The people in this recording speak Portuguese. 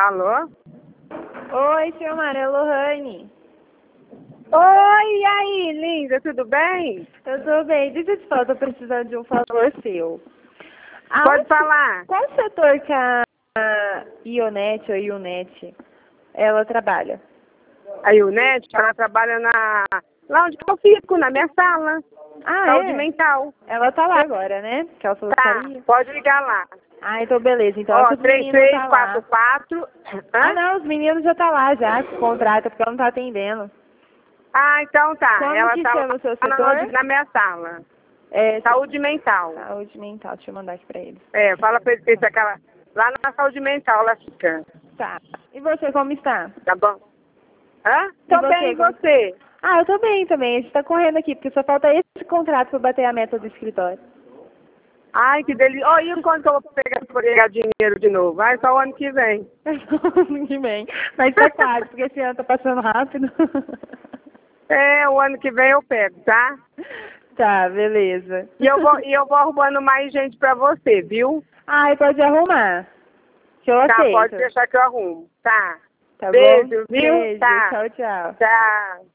Alô? Oi, Silmara, é Lohane. Oi, e aí, linda, tudo bem? Eu tô bem. Deixa eu te falar, tô precisando de um favor seu. Pode falar. Qual setor que a Ionete ou Ionete, ela trabalha? A Ionete, ela trabalha lá onde eu fico, na minha sala. Ah, Saúde é? mental. Ela tá lá agora, né? Que ela falou que Tá, estaria. pode ligar lá. Ah, então beleza. Então Ó, os meninos tá lá. 3344. Ah, Hã? não, os meninos já tá lá já, com o contrato, porque ela não tá atendendo. Ah, então tá. Como Ela que tá chama o seu lá setor? na minha sala. É, Saúde mental. saúde mental, deixa eu mandar aqui pra eles. É, fala pra ele que aquela. Lá na saúde mental ela fica. Tá. E você, como está? Tá bom? Hã? E Tô bem, e você? Ah, eu tô bem também. A gente tá correndo aqui, porque só falta esse contrato pra bater a meta do escritório. Ai, que delícia. Oh, e quando que eu vou pegar dinheiro de novo? Ai, só o ano que vem. Ano que vem. Mas tá quase, porque esse ano tá passando rápido. É, o ano que vem eu pego, tá? Tá, beleza. E eu vou arrumando mais gente pra você, viu? Ai, pode arrumar. Que eu Tá, aceito. pode deixar que eu arrumo. Tá. Tá bom? Beijo, viu? Beijo, Tá. tchau, tchau. Tchau.